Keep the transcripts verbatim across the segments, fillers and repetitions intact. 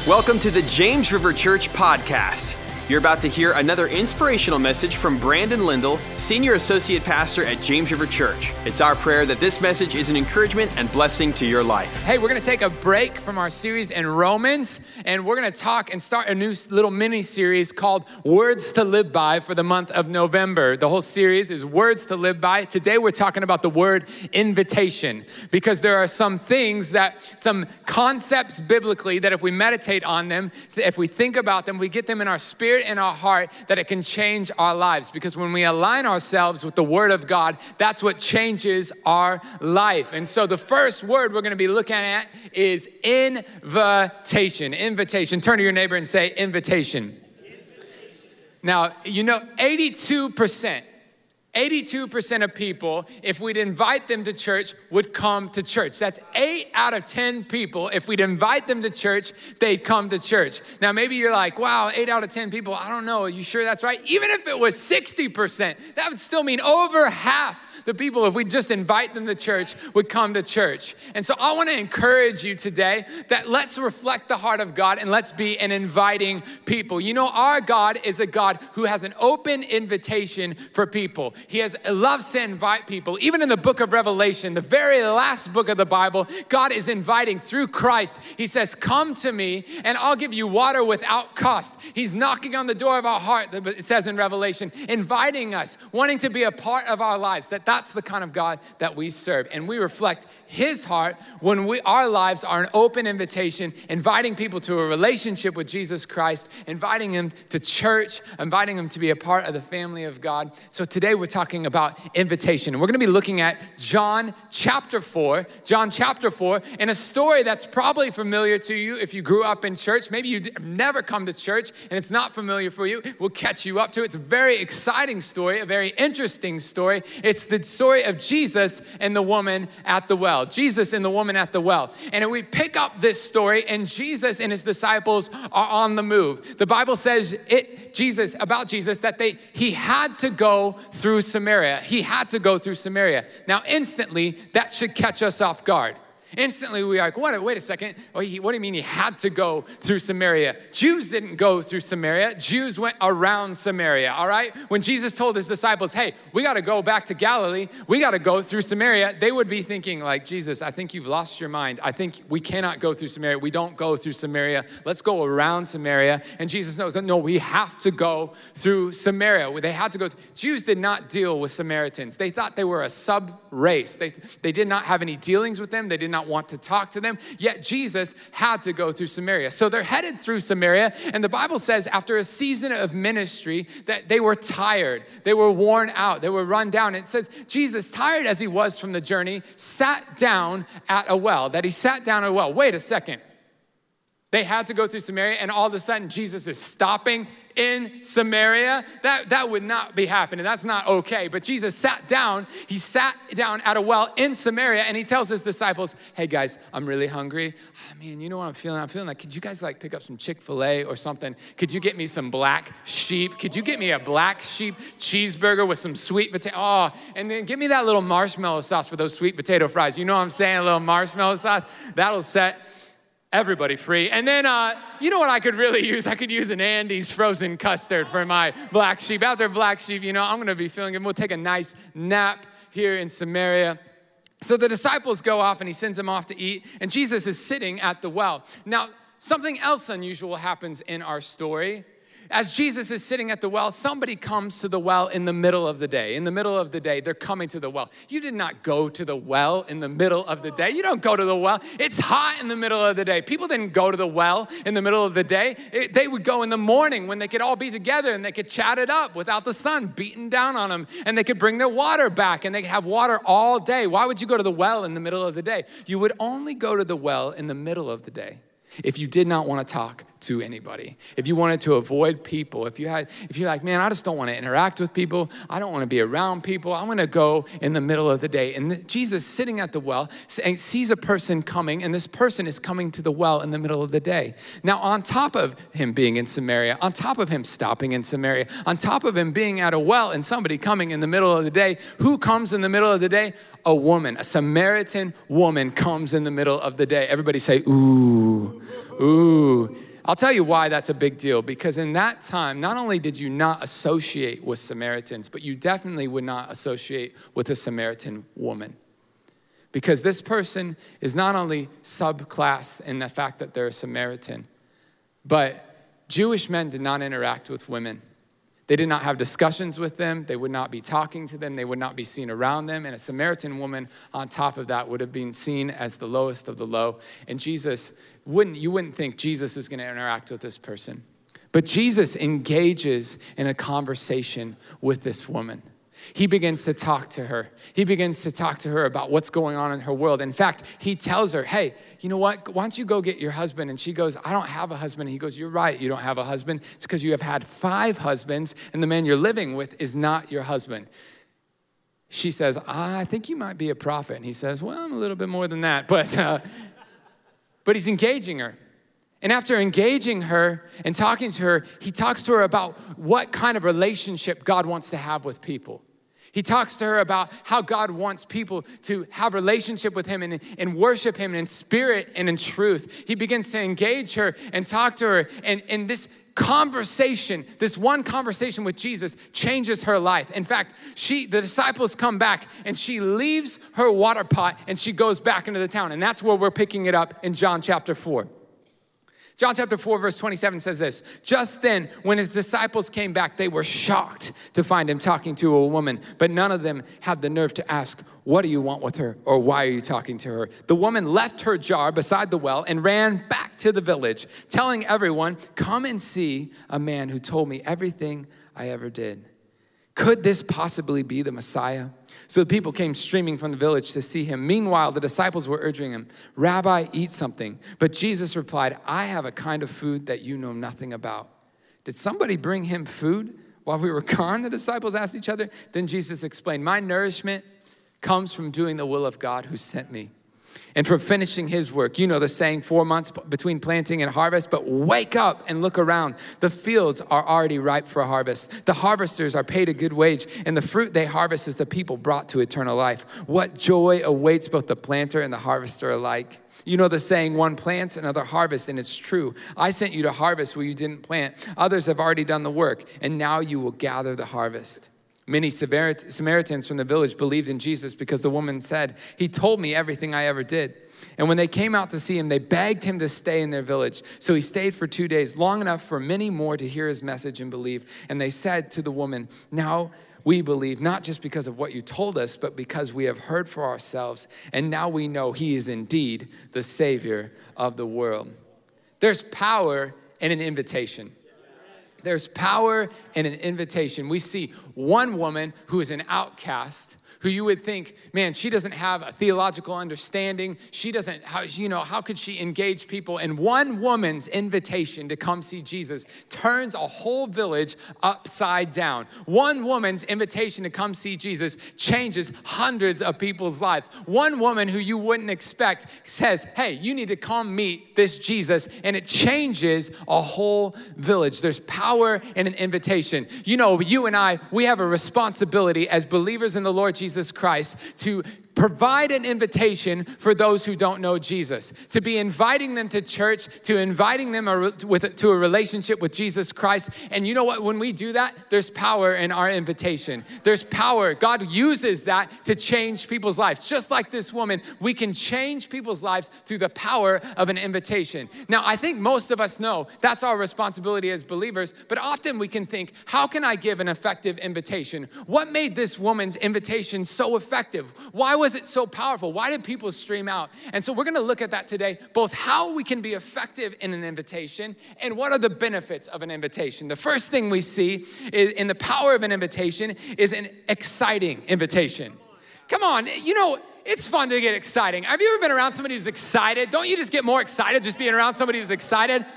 Welcome to the James River Church podcast. You're about to hear another inspirational message from Brandon Lindell, Senior Associate Pastor at James River Church. It's our prayer that this message is an encouragement and blessing to your life. Hey, we're going to take a break from our series in Romans, and we're going to talk and start a new little mini series called Words to Live By for the month of November. The whole series is Words to Live By. Today, we're talking about the word invitation, because there are some things that, some concepts biblically that if we meditate on them, if we think about them, we get them in our spirit, in our heart, that it can change our lives. Because when we align ourselves with the word of God, that's what changes our life. And so the first word we're going to be looking at is invitation. Invitation. Turn to your neighbor and say invitation. Invitation. Now, you know, eighty-two percent eighty-two percent of people, if we'd invite them to church, would come to church. That's eight out of ten people. If we'd invite them to church, they'd come to church. Now, maybe you're like, wow, eight out of ten people, I don't know. Are you sure that's right? Even if it was sixty percent, that would still mean over half the people, if we just invite them to church, would come to church. And so I want to encourage you today that let's reflect the heart of God and let's be an inviting people. You know, our God is a God who has an open invitation for people. He has loves to invite people. Even in the book of Revelation, the very last book of the Bible, God is inviting through Christ. He says, come to me and I'll give you water without cost. He's knocking on the door of our heart, it says in Revelation, inviting us, wanting to be a part of our lives. That That's the kind of God that we serve. And we reflect his heart when we, our lives are an open invitation, inviting people to a relationship with Jesus Christ, inviting them to church, inviting them to be a part of the family of God. So today we're talking about invitation. And we're going to be looking at John chapter four, John chapter four, in a story that's probably familiar to you if you grew up in church. Maybe you've never come to church and it's not familiar for you. We'll catch you up to it. It's a very exciting story, a very interesting story. It's the story of Jesus and the woman at the well. Jesus and the woman at the well. And we pick up this story and Jesus and his disciples are on the move. The Bible says it, Jesus, about Jesus, that they he had to go through Samaria. He had to go through Samaria. Now, instantly, that should catch us off guard. Instantly, we are like, what, wait a second. What do you mean he had to go through Samaria? Jews didn't go through Samaria. Jews went around Samaria, all right? When Jesus told his disciples, hey, we got to go back to Galilee. We got to go through Samaria. They would be thinking like, Jesus, I think you've lost your mind. I think we cannot go through Samaria. We don't go through Samaria. Let's go around Samaria. And Jesus knows that, no, we have to go through Samaria. They had to go. Th- Jews did not deal with Samaritans. They thought they were a sub-race. They, they did not have any dealings with them. They did not want to talk to them, yet Jesus had to go through Samaria. So they're headed through Samaria, and the Bible says after a season of ministry that they were tired, they were worn out, they were run down. It says Jesus, tired as he was from the journey, sat down at a well, that he sat down at a well. Wait a second. They had to go through Samaria, and all of a sudden Jesus is stopping in Samaria. That, that would not be happening. That's not okay. But Jesus sat down. He sat down at a well in Samaria, and he tells his disciples, hey guys, I'm really hungry. Oh, man, you know what I'm feeling? I'm feeling like, could you guys like pick up some Chick-fil-A or something? Could you get me some black sheep? Could you get me a black sheep cheeseburger with some sweet potato? Oh, and then give me that little marshmallow sauce for those sweet potato fries. You know what I'm saying? A little marshmallow sauce. That'll set everybody free. And then, uh, you know what I could really use? I could use an Andy's frozen custard for my black sheep. Out there, black sheep, you know, I'm going to be feeling good. We'll take a nice nap here in Samaria. So the disciples go off and he sends them off to eat. And Jesus is sitting at the well. Now, something else unusual happens in our story. As Jesus is sitting at the well, somebody comes to the well in the middle of the day. In the middle of the day, they're coming to the well. You did not go to the well in the middle of the day. You don't go to the well. It's hot in the middle of the day. People didn't go to the well in the middle of the day. It, they would go in the morning when they could all be together and they could chat it up without the sun beating down on them. And they could bring their water back and they could have water all day. Why would you go to the well in the middle of the day? You would only go to the well in the middle of the day if you did not want to talk to anybody, if you wanted to avoid people, if you had, if you're like, man, I just don't want to interact with people, I don't want to be around people, I'm going to go in the middle of the day. And the, Jesus sitting at the well sees a person coming, and this person is coming to the well in the middle of the day. Now, on top of him being in Samaria, on top of him stopping in Samaria, on top of him being at a well and somebody coming in the middle of the day, who comes in the middle of the day? A woman, a Samaritan woman comes in the middle of the day. Everybody say, ooh, ooh. I'll tell you why that's a big deal, because in that time, not only did you not associate with Samaritans, but you definitely would not associate with a Samaritan woman. Because this person is not only subclass in the fact that they're a Samaritan, but Jewish men did not interact with women. They did not have discussions with them. They would not be talking to them. They would not be seen around them. And a Samaritan woman on top of that would have been seen as the lowest of the low. And Jesus wouldn't, you wouldn't think Jesus is going to interact with this person. But Jesus engages in a conversation with this woman. He begins to talk to her. He begins to talk to her about what's going on in her world. In fact, he tells her, hey, you know what? Why don't you go get your husband? And she goes, I don't have a husband. And he goes, you're right, you don't have a husband. It's because you have had five husbands, and the man you're living with is not your husband. She says, I think you might be a prophet. And he says, well, I'm a little bit more than that. But, uh, but he's engaging her. And after engaging her and talking to her, he talks to her about what kind of relationship God wants to have with people. He talks to her about how God wants people to have a relationship with him and, and worship him in spirit and in truth. He begins to engage her and talk to her. And, and this conversation, this one conversation with Jesus changes her life. In fact, she, the disciples come back and she leaves her water pot and she goes back into the town. And that's where we're picking it up in John chapter four. John chapter four, verse twenty-seven says this, just then when his disciples came back, they were shocked to find him talking to a woman, but none of them had the nerve to ask, what do you want with her? Or why are you talking to her? The woman left her jar beside the well and ran back to the village, telling everyone, come and see a man who told me everything I ever did. Could this possibly be the Messiah? So the people came streaming from the village to see him. Meanwhile, the disciples were urging him, Rabbi, eat something. But Jesus replied, I have a kind of food that you know nothing about. Did somebody bring him food while we were gone? The disciples asked each other. Then Jesus explained, my nourishment comes from doing the will of God who sent me, and from finishing his work. You know the saying, four months between planting and harvest, but wake up and look around. The fields are already ripe for harvest. The harvesters are paid a good wage, and the fruit they harvest is the people brought to eternal life. What joy awaits both the planter and the harvester alike. You know the saying, one plants, another harvests, and it's true. I sent you to harvest where you didn't plant. Others have already done the work, and now you will gather the harvest. Many Samaritans from the village believed in Jesus because the woman said, he told me everything I ever did. And when they came out to see him, they begged him to stay in their village. So he stayed for two days, long enough for many more to hear his message and believe. And they said to the woman, now we believe, not just because of what you told us, but because we have heard for ourselves. And now we know he is indeed the Savior of the world. There's power in an invitation. There's power in an invitation. We see one woman who is an outcast, who you would think, man, she doesn't have a theological understanding. She doesn't, how, you know, how could she engage people? And one woman's invitation to come see Jesus turns a whole village upside down. One woman's invitation to come see Jesus changes hundreds of people's lives. One woman who you wouldn't expect says, hey, you need to come meet this Jesus, and it changes a whole village. There's power in an invitation. You know, you and I, we have a responsibility as believers in the Lord Jesus Jesus Christ to provide an invitation for those who don't know Jesus, to be inviting them to church, to inviting them a, with, to a relationship with Jesus Christ. And you know what? When we do that, there's power in our invitation. There's power. God uses that to change people's lives. Just like this woman, we can change people's lives through the power of an invitation. Now, I think most of us know that's our responsibility as believers, but often we can think, how can I give an effective invitation? What made this woman's invitation so effective? Why was it so powerful? Why did people stream out? And so we're going to look at that today, both how we can be effective in an invitation and what are the benefits of an invitation. The first thing we see is, in the power of an invitation is an exciting invitation. Come on, you know, it's fun to get exciting. Have you ever been around somebody who's excited? Don't you just get more excited just being around somebody who's excited?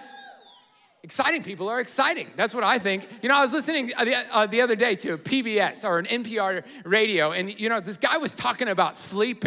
Exciting people are exciting. That's what I think. You know, I was listening the, uh, the other day to a P B S or an N P R radio, and, you know, this guy was talking about sleeping.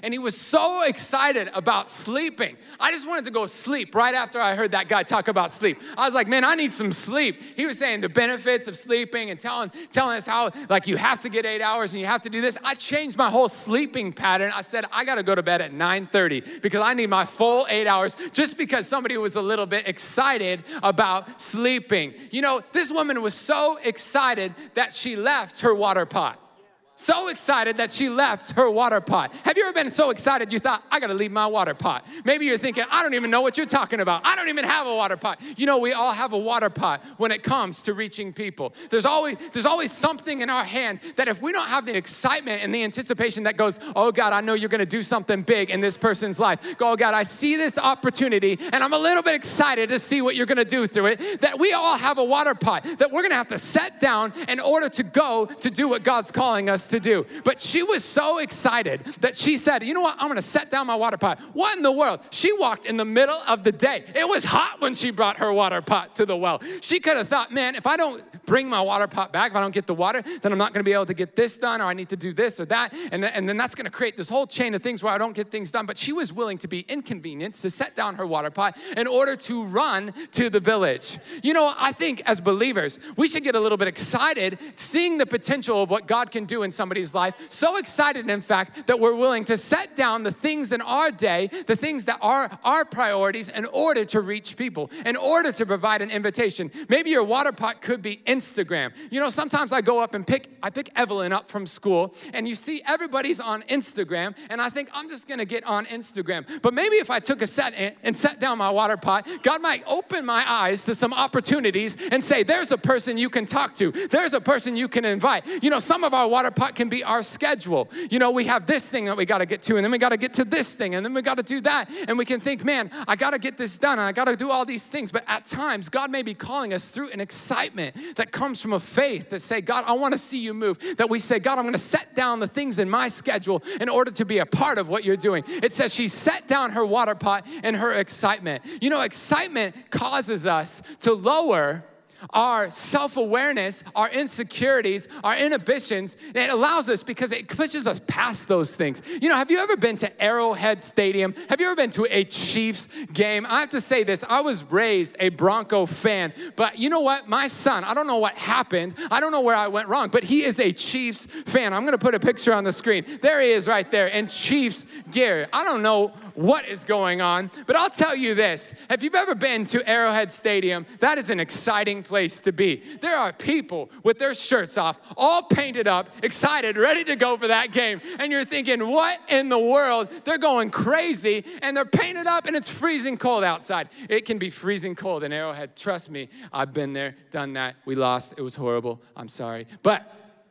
and he was so excited about sleeping. I just wanted to go sleep right after I heard that guy talk about sleep. I was like, man, I need some sleep. He was saying the benefits of sleeping and telling, telling us how, like, you have to get eight hours and you have to do this. I changed my whole sleeping pattern. I said, I got to go to bed at nine thirty because I need my full eight hours just because somebody was a little bit excited about sleeping. You know, this woman was so excited that she left her water pot. So excited that she left her water pot. Have you ever been so excited you thought, I gotta leave my water pot? Maybe you're thinking, I don't even know what you're talking about. I don't even have a water pot. You know, we all have a water pot when it comes to reaching people. There's always, there's always something in our hand that if we don't have the excitement and the anticipation that goes, oh God, I know you're gonna do something big in this person's life. Go, oh God, I see this opportunity and I'm a little bit excited to see what you're gonna do through it. That we all have a water pot that we're gonna have to set down in order to go to do what God's calling us to do. But she was so excited that she said, you know what, I'm gonna set down my water pot. What in the world? She walked in the middle of the day. It was hot when she brought her water pot to the well. She could have thought, man, if I don't bring my water pot back, if I don't get the water, then I'm not gonna be able to get this done, or I need to do this or that. And, th- and then that's gonna create this whole chain of things where I don't get things done. But she was willing to be inconvenienced to set down her water pot in order to run to the village. You know, I think as believers, we should get a little bit excited seeing the potential of what God can do in somebody's life. So excited, in fact, that we're willing to set down the things in our day, the things that are our priorities in order to reach people, in order to provide an invitation. Maybe your water pot could be Instagram. You know, sometimes I go up and pick, I pick Evelyn up from school, and you see everybody's on Instagram, and I think I'm just gonna get on Instagram. But maybe if I took a set and set down my water pot, God might open my eyes to some opportunities and say, there's a person you can talk to. There's a person you can invite. You know, some of our water pot can be our schedule. You know, we have this thing that we gotta get to, and then we gotta get to this thing, and then we gotta do that. And we can think, man, I gotta get this done, and I gotta do all these things. But at times, God may be calling us through an excitement that comes from a faith that say, God, I wanna see you move. That we say, God, I'm gonna set down the things in my schedule in order to be a part of what you're doing. It says she set down her water pot in her excitement. You know, excitement causes us to lower our self-awareness, our insecurities, our inhibitions. And it allows us because it pushes us past those things. You know, have you ever been to Arrowhead Stadium? Have you ever been to a Chiefs game? I have to say this, I was raised a Bronco fan, but you know what? My son, I don't know what happened. I don't know where I went wrong, but he is a Chiefs fan. I'm gonna put a picture on the screen. There he is right there in Chiefs gear. I don't know what is going on, but I'll tell you this. If you've ever been to Arrowhead Stadium, that is an exciting place to be. There are people with their shirts off, all painted up, excited, ready to go for that game. And you're thinking, what in the world? They're going crazy, and they're painted up, and it's freezing cold outside. It can be freezing cold in Arrowhead. Trust me, I've been there, done that. We lost. It was horrible. I'm sorry. But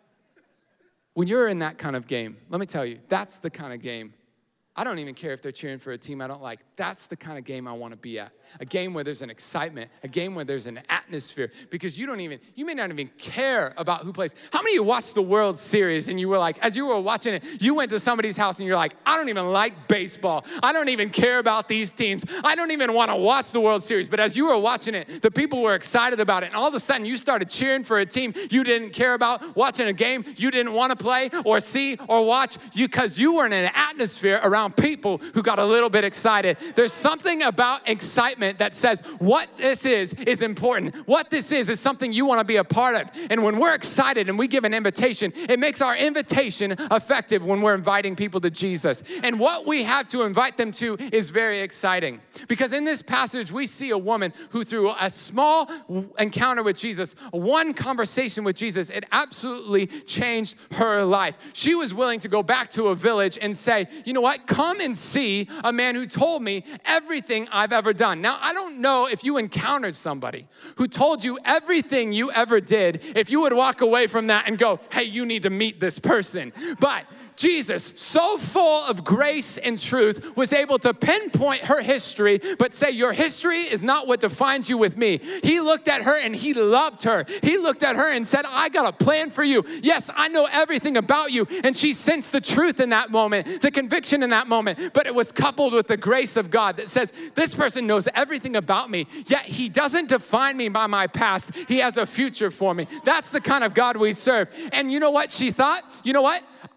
when you're in that kind of game, let me tell you, that's the kind of game. I don't even care if they're cheering for a team I don't like. That's the kind of game I want to be at. A game where there's an excitement, a game where there's an atmosphere, because you don't even, you may not even care about who plays. How many of you watched the World Series and you were like, as you were watching it, you went to somebody's house and you're like, I don't even like baseball. I don't even care about these teams. I don't even want to watch the World Series. But as you were watching it, the people were excited about it. And all of a sudden you started cheering for a team you didn't care about, watching a game you didn't want to play or see or watch, because you were in an atmosphere around people who got a little bit excited. There's something about excitement that says what this is is important. What this is is something you want to be a part of. And when we're excited and we give an invitation, it makes our invitation effective when we're inviting people to Jesus. And what we have to invite them to is very exciting. Because in this passage, we see a woman who through a small encounter with Jesus, one conversation with Jesus, it absolutely changed her life. She was willing to go back to a village and say, you know what, come and see a man who told me everything I've ever done. Now, I don't know if you encountered somebody who told you everything you ever did, if you would walk away from that and go, hey, you need to meet this person. But Jesus, so full of grace and truth, was able to pinpoint her history, but say, your history is not what defines you with me. He looked at her and he loved her. He looked at her and said, I got a plan for you. Yes, I know everything about you. And she sensed the truth in that moment, the conviction in that moment, but it was coupled with the grace of God that says, this person knows everything about me, yet he doesn't define me by my past. He has a future for me. That's the kind of God we serve. And you know what she thought? You know what?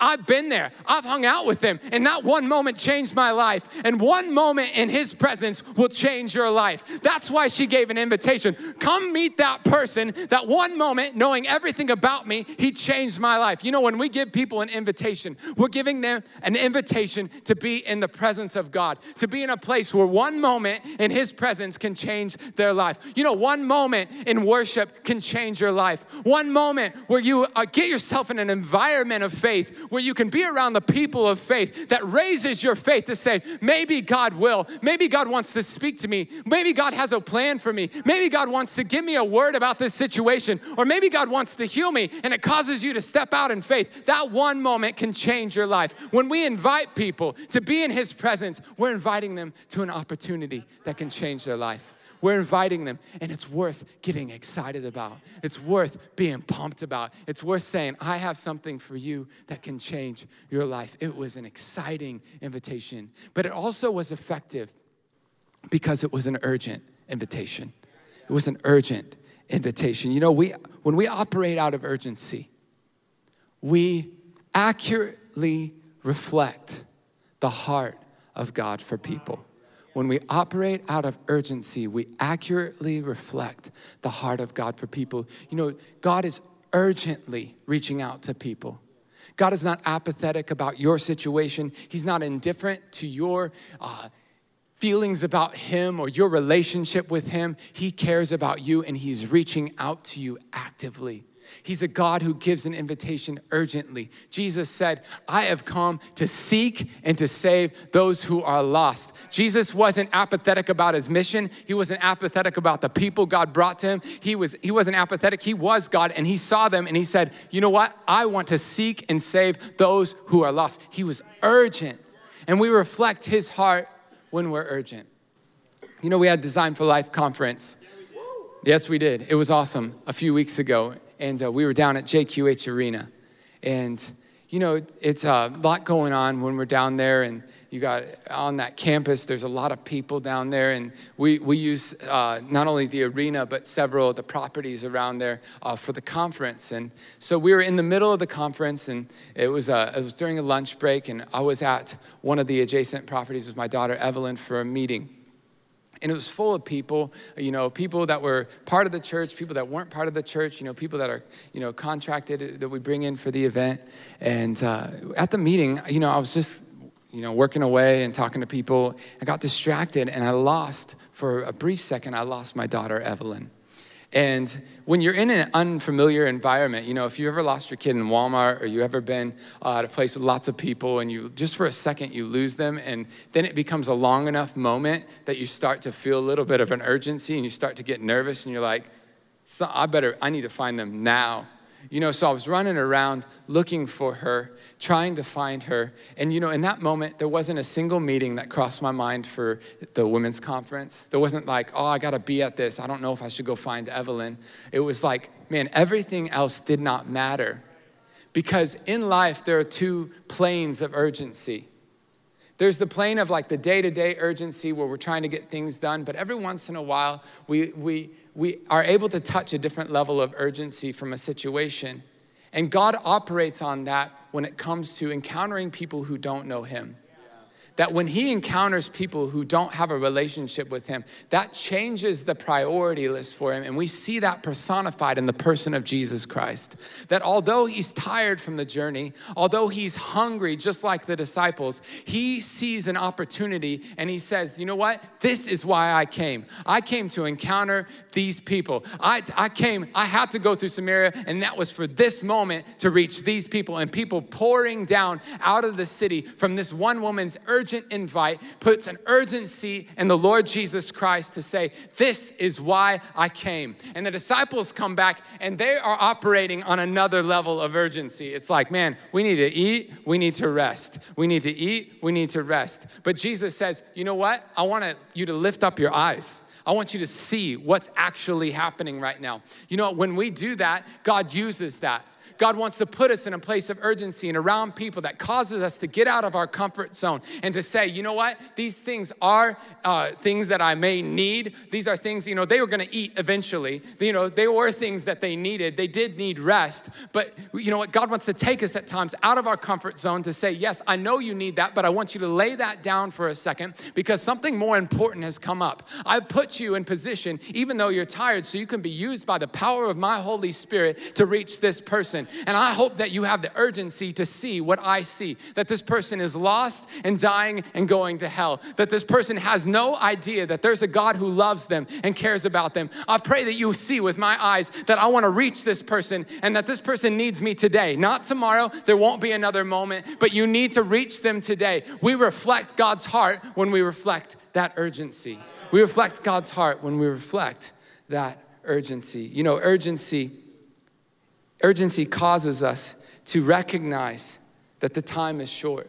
I've been there. I've hung out with him, and that one moment changed my life. And one moment in his presence will change your life. That's why she gave an invitation. Come meet that person. That one moment, knowing everything about me, he changed my life. You know, when we give people an invitation, we're giving them an invitation to be in the presence of God, to be in a place where one moment in his presence can change their life. You know, one moment in worship can change your life. One moment where you uh, get yourself in an environment of faith, where you can be around the people of faith that raises your faith to say, maybe God will. Maybe God wants to speak to me. Maybe God has a plan for me. Maybe God wants to give me a word about this situation. Or maybe God wants to heal me, and it causes you to step out in faith. That one moment can change your life. When we invite people to be in his presence, we're inviting them to an opportunity that can change their life. We're inviting them, and it's worth getting excited about. It's worth being pumped about. It's worth saying, I have something for you that can change your life. It was an exciting invitation, but it also was effective because it was an urgent invitation. It was an urgent invitation. You know, we when we operate out of urgency, we accurately reflect the heart of God for people. When we operate out of urgency, we accurately reflect the heart of God for people. You know, God is urgently reaching out to people. God is not apathetic about your situation. He's not indifferent to your uh, feelings about him or your relationship with him. He cares about you, and he's reaching out to you actively. He's a God who gives an invitation urgently. Jesus said, I have come to seek and to save those who are lost. Jesus wasn't apathetic about his mission. He wasn't apathetic about the people God brought to him. He, was, he wasn't apathetic. He was God, and he saw them, and he said, you know what? I want to seek and save those who are lost. He was urgent, and we reflect his heart when we're urgent. You know, we had Design for Life conference. Yes, we did. It was awesome a few weeks ago. And uh, we were down at J Q H Arena. And, you know, it's a lot going on when we're down there. And you got on that campus, there's a lot of people down there. And we, we use uh, not only the arena, but several of the properties around there uh, for the conference. And so we were in the middle of the conference, and it was, uh, it was during a lunch break. And I was at one of the adjacent properties with my daughter, Evelyn, for a meeting. And it was full of people, you know, people that were part of the church, people that weren't part of the church, you know, people that are, you know, contracted that we bring in for the event. And uh, at the meeting, you know, I was just, you know, working away and talking to people. I got distracted, and I lost, for a brief second, I lost my daughter, Evelyn. And when you're in an unfamiliar environment, you know, if you ever lost your kid in Walmart, or you ever been uh, at a place with lots of people, and you just for a second you lose them, and then it becomes a long enough moment that you start to feel a little bit of an urgency, and you start to get nervous, and you're like, so I better, I need to find them now. You know, so I was running around looking for her, trying to find her. And, you know, in that moment, there wasn't a single meeting that crossed my mind for the women's conference. There wasn't like, oh, I got to be at this. I don't know if I should go find Evelyn. It was like, man, everything else did not matter. Because in life, there are two planes of urgency. There's the plane of like the day-to-day urgency where we're trying to get things done, but every once in a while, we, we, we are able to touch a different level of urgency from a situation. And God operates on that when it comes to encountering people who don't know him. That when he encounters people who don't have a relationship with him, that changes the priority list for him. And we see that personified in the person of Jesus Christ. That although he's tired from the journey, although he's hungry, just like the disciples, he sees an opportunity and he says, you know what? This is why I came. I came to encounter these people. I, I came, I had to go through Samaria, and that was for this moment to reach these people. And people pouring down out of the city from this one woman's urgency urgent invite puts an urgency in the Lord Jesus Christ to say, this is why I came. And the disciples come back, and they are operating on another level of urgency. It's like, man, we need to eat, we need to rest. We need to eat, we need to rest. But Jesus says, you know what? I want you to lift up your eyes. I want you to see what's actually happening right now. You know, when we do that, God uses that. God wants to put us in a place of urgency and around people that causes us to get out of our comfort zone and to say, you know what? These things are uh, things that I may need. These are things, you know, they were going to eat eventually. You know, they were things that they needed. They did need rest. But you know what? God wants to take us at times out of our comfort zone to say, yes, I know you need that, but I want you to lay that down for a second because something more important has come up. I put you in position, even though you're tired, so you can be used by the power of my Holy Spirit to reach this person. And I hope that you have the urgency to see what I see, that this person is lost and dying and going to hell, that this person has no idea that there's a God who loves them and cares about them. I pray that you see with my eyes that I want to reach this person and that this person needs me today, not tomorrow. There won't be another moment, but you need to reach them today. We reflect God's heart when we reflect that urgency. We reflect God's heart when we reflect that urgency. You know, urgency Urgency causes us to recognize that the time is short.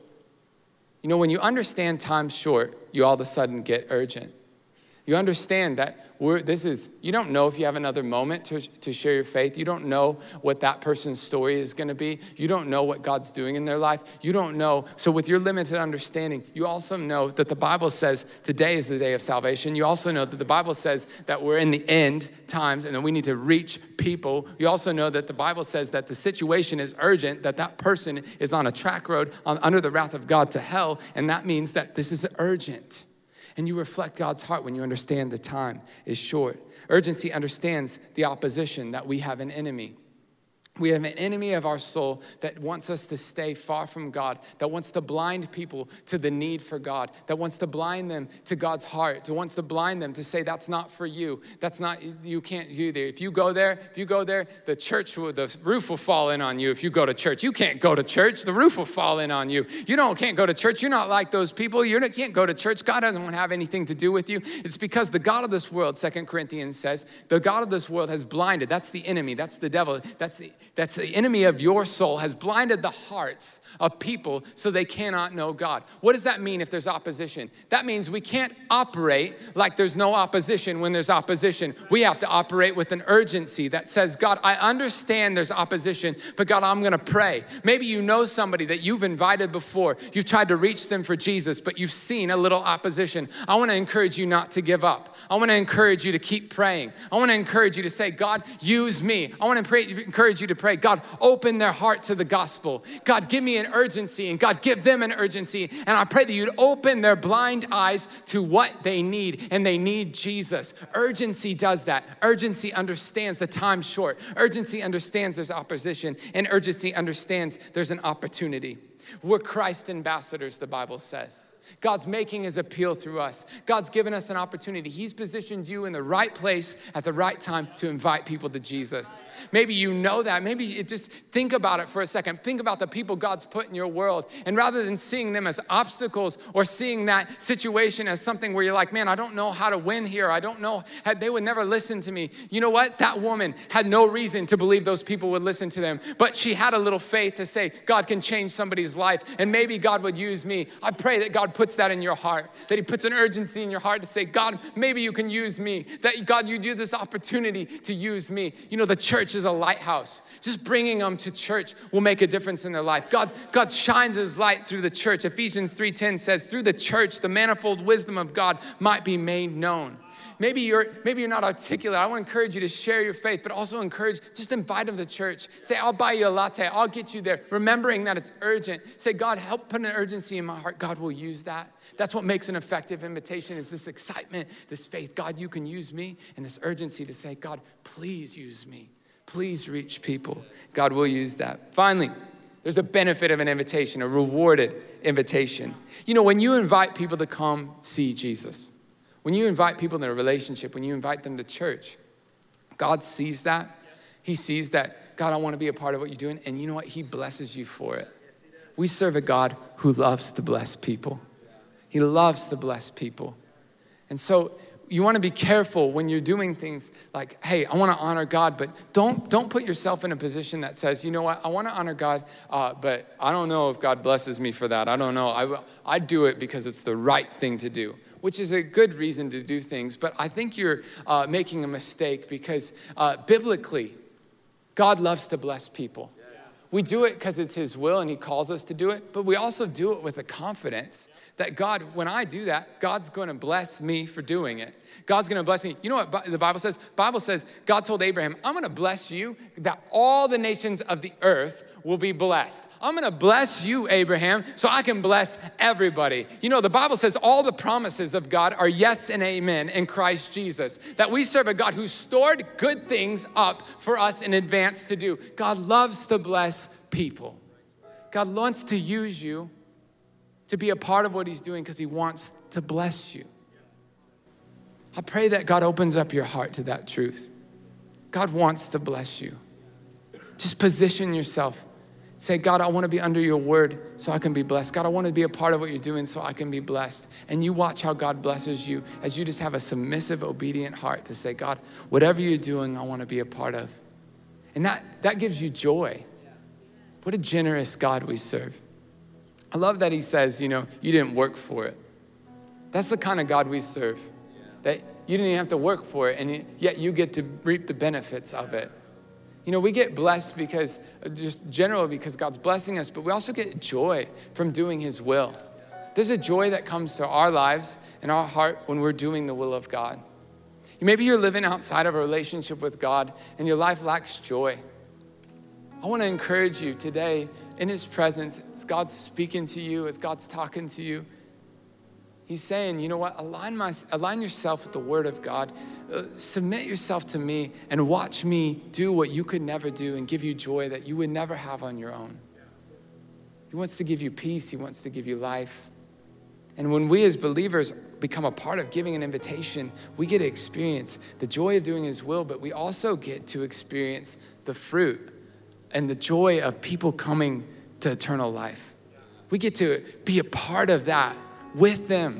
You know, when you understand time's short, you all of a sudden get urgent. You understand that we're, this is, you don't know if you have another moment to, to share your faith. You don't know what that person's story is going to be. You don't know what God's doing in their life. You don't know. So with your limited understanding, you also know that the Bible says today is the day of salvation. You also know that the Bible says that we're in the end times and that we need to reach people. You also know that the Bible says that the situation is urgent, that that person is on a track road on, under the wrath of God to hell. And that means that this is urgent. And you reflect God's heart when you understand the time is short. Urgency understands the opposition that we have an enemy. We have an enemy of our soul that wants us to stay far from God, that wants to blind people to the need for God, that wants to blind them to God's heart, that wants to blind them to say, that's not for you. That's not, you can't do there. If you go there, if you go there, the church, will, the roof will fall in on you if you go to church. You can't go to church. The roof will fall in on you. You don't, can't go to church. You're not like those people. You can't go to church. God doesn't want to have anything to do with you. It's because the God of this world, Second Corinthians says, the God of this world has blinded. That's the enemy. That's the devil. That's the That's the enemy of your soul, has blinded the hearts of people so they cannot know God. What does that mean if there's opposition? That means we can't operate like there's no opposition when there's opposition. We have to operate with an urgency that says, God, I understand there's opposition, but God, I'm gonna pray. Maybe you know somebody that you've invited before. You've tried to reach them for Jesus, but you've seen a little opposition. I wanna encourage you not to give up. I wanna encourage you to keep praying. I wanna encourage you to say, God, use me. I wanna pray, encourage you to pray, God, open their heart to the gospel. God, give me an urgency, and God, give them an urgency. And I pray that you'd open their blind eyes to what they need, and they need Jesus. Urgency does that. Urgency understands the time's short. Urgency understands there's opposition, and urgency understands there's an opportunity. We're Christ ambassadors, the Bible says. God's making his appeal through us. God's given us an opportunity. He's positioned you in the right place at the right time to invite people to Jesus. Maybe you know that. Maybe it just think about it for a second. Think about the people God's put in your world. And rather than seeing them as obstacles or seeing that situation as something where you're like, man, I don't know how to win here. I don't know. They would never listen to me. You know what? That woman had no reason to believe those people would listen to them. But she had a little faith to say, God can change somebody's life. And maybe God would use me. I pray that God puts that in your heart, that he puts an urgency in your heart to say, God, maybe you can use me, that God, you do this opportunity to use me. You know, the church is a lighthouse. Just bringing them to church will make a difference in their life. God, God shines his light through the church. Ephesians three ten says, through the church, the manifold wisdom of God might be made known. Maybe you're, maybe you're not articulate. I want to encourage you to share your faith, but also encourage, just invite them to church. Say, I'll buy you a latte. I'll get you there. Remembering that it's urgent. Say, God, help put an urgency in my heart. God will use that. That's what makes an effective invitation, is this excitement, this faith. God, you can use me, and this urgency to say, God, please use me. Please reach people. God will use that. Finally, there's a benefit of an invitation, a rewarded invitation. You know, when you invite people to come see Jesus, when you invite people in a relationship, when you invite them to church, God sees that. He sees that, God, I want to be a part of what you're doing. And you know what? He blesses you for it. We serve a God who loves to bless people. He loves to bless people. And so you want to be careful when you're doing things like, hey, I want to honor God, but don't, don't put yourself in a position that says, you know what, I want to honor God, uh, but I don't know if God blesses me for that. I don't know. I, I do it because it's the right thing to do, which is a good reason to do things. But I think you're uh, making a mistake because uh, biblically, God loves to bless people. We do it because it's his will and he calls us to do it, but we also do it with the confidence that God, when I do that, God's going to bless me for doing it. God's going to bless me. You know what the Bible says? Bible says God told Abraham, I'm going to bless you that all the nations of the earth will be blessed. I'm going to bless you, Abraham, so I can bless everybody. You know, the Bible says all the promises of God are yes and amen in Christ Jesus, that we serve a God who stored good things up for us in advance to do. God loves to bless people. God wants to use you to be a part of what he's doing because he wants to bless you. I pray that God opens up your heart to that truth. God wants to bless you. Just position yourself. Say, God, I want to be under your word so I can be blessed. God, I want to be a part of what you're doing so I can be blessed. And you watch how God blesses you as you just have a submissive, obedient heart to say, God, whatever you're doing, I want to be a part of. And that, that gives you joy. What a generous God we serve. I love that he says, you know, you didn't work for it. That's the kind of God we serve, that you didn't even have to work for it, and yet you get to reap the benefits of it. You know, we get blessed because, just generally because God's blessing us, but we also get joy from doing his will. There's a joy that comes to our lives and our heart when we're doing the will of God. Maybe you're living outside of a relationship with God and your life lacks joy. I want to encourage you today in his presence, as God's speaking to you, as God's talking to you, he's saying, you know what, align, my, align yourself with the word of God. Uh, submit yourself to me and watch me do what you could never do and give you joy that you would never have on your own. He wants to give you peace. He wants to give you life. And when we as believers become a part of giving an invitation, we get to experience the joy of doing his will, but we also get to experience the fruit and the joy of people coming to eternal life. We get to be a part of that with them.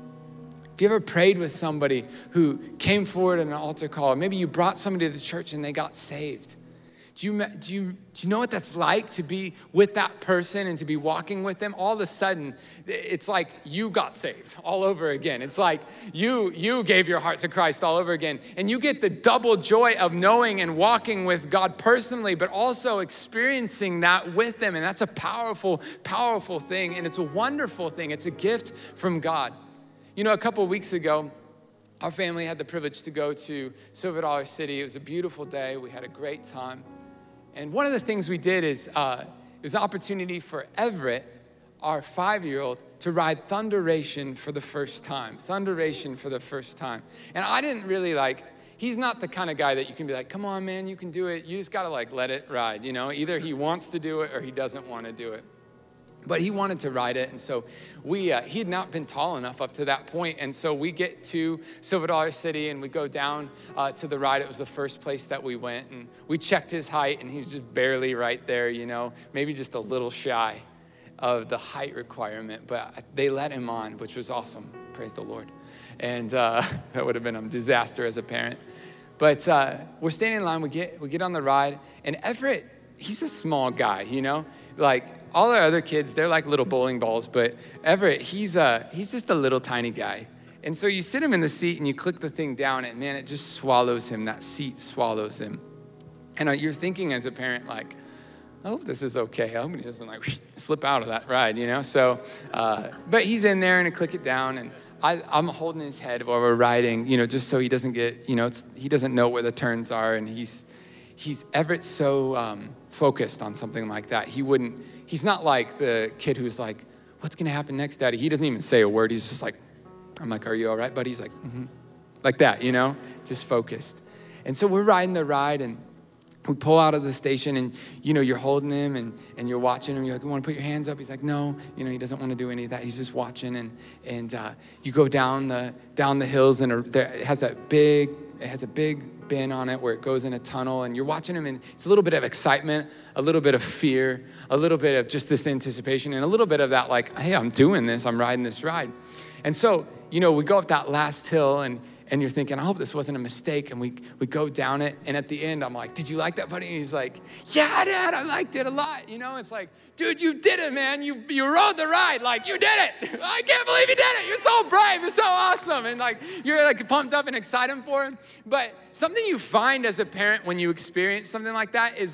Have you ever prayed with somebody who came forward in an altar call? Maybe you brought somebody to the church and they got saved. Do you, do you, do you know what that's like to be with that person and to be walking with them? All of a sudden, it's like you got saved all over again. It's like you, you gave your heart to Christ all over again. And you get the double joy of knowing and walking with God personally, but also experiencing that with them. And that's a powerful, powerful thing. And it's a wonderful thing. It's a gift from God. You know, a couple of weeks ago, our family had the privilege to go to Silver Dollar City. It was a beautiful day. We had a great time. And one of the things we did is, uh, it was an opportunity for Everett, our five-year-old, to ride Thunderation for the first time. Thunderation for the first time. And I didn't really like, he's not the kind of guy that you can be like, come on, man, you can do it. You just gotta like let it ride, you know? Either he wants to do it or he doesn't want to do it. But he wanted to ride it, and so we, uh, he had not been tall enough up to that point, and so we get to Silver Dollar City, and we go down uh, to the ride. It was the first place that we went, and we checked his height, and he's just barely right there, you know, maybe just a little shy of the height requirement, but they let him on, which was awesome, praise the Lord. And uh, that would have been a disaster as a parent. But uh, we're standing in line, we get, we get on the ride, and Everett, he's a small guy, you know? Like all our other kids, they're like little bowling balls, but Everett, he's uh, he's just a little tiny guy. And so you sit him in the seat and you click the thing down and man, it just swallows him. That seat swallows him. And uh, you're thinking as a parent, like, I hope this is okay. I hope he doesn't like slip out of that ride, you know? So, uh, but he's in there and I click it down and I, I'm holding his head while we're riding, you know, just so he doesn't get, you know, it's, he doesn't know where the turns are and he's, he's Everett's so um, focused on something like that. He wouldn't, he's not like the kid who's like, what's gonna happen next, Daddy? He doesn't even say a word. He's just like, I'm like, are you all right, buddy? He's like, mm-hmm. Like that, you know, just focused. And so we're riding the ride and we pull out of the station and, you know, you're holding him and, and you're watching him. You're like, you want to put your hands up? He's like, no, you know, he doesn't want to do any of that. He's just watching and, and uh, you go down the, down the hills and a, there, it has that big, it has a big bin on it where it goes in a tunnel and you're watching him and it's a little bit of excitement, a little bit of fear, a little bit of just this anticipation and a little bit of that like, hey, I'm doing this, I'm riding this ride. And so, you know, we go up that last hill and and you're thinking, I hope this wasn't a mistake. And we we go down it. And at the end, I'm like, did you like that, buddy? And he's like, yeah, Dad, I liked it a lot. You know, it's like, dude, you did it, man. You you rode the ride. Like, you did it. I can't believe you did it. You're so brave. You're so awesome. And like, you're like pumped up and excited for him. But something you find as a parent when you experience something like that is like,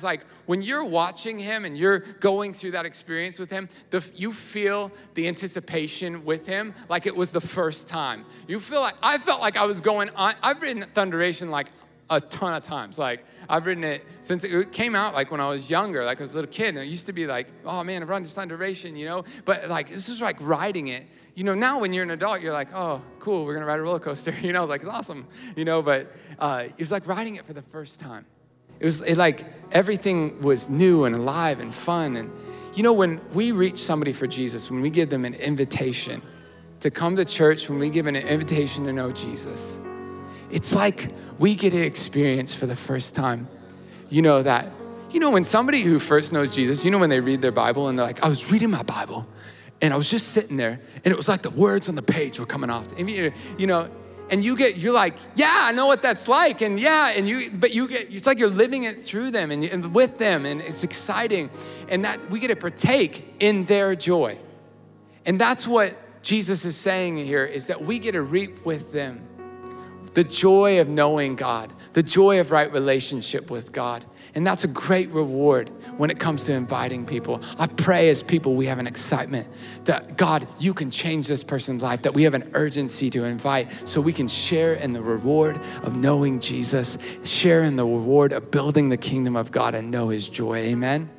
when you're watching him and you're going through that experience with him, the, you feel the anticipation with him like it was the first time. You feel like, I felt like I was going on, I've written Thunderation like a ton of times. Like I've written it since it came out, like when I was younger, like I was a little kid, and it used to be like, oh man, I've run this Thunderation, you know? But like, this is like riding it. You know, now when you're an adult, you're like, oh, cool, we're gonna ride a roller coaster, you know, like it's awesome, you know? But uh, it was like riding it for the first time. It was it like everything was new and alive and fun. And you know, when we reach somebody for Jesus, when we give them an invitation to come to church, when we give an invitation to know Jesus, it's like we get to experience for the first time, you know, that, you know, when somebody who first knows Jesus, you know, when they read their Bible and they're like, I was reading my Bible and I was just sitting there and it was like the words on the page were coming off, you know, and you get, you're like, yeah, I know what that's like. And yeah, and you, but you get, it's like you're living it through them and, and with them, and it's exciting. And that we get to partake in their joy. And that's what Jesus is saying here, is that we get to reap with them the joy of knowing God, the joy of right relationship with God. And that's a great reward when it comes to inviting people. I pray as people we have an excitement that, God, you can change this person's life, that we have an urgency to invite so we can share in the reward of knowing Jesus, share in the reward of building the kingdom of God and know his joy. Amen.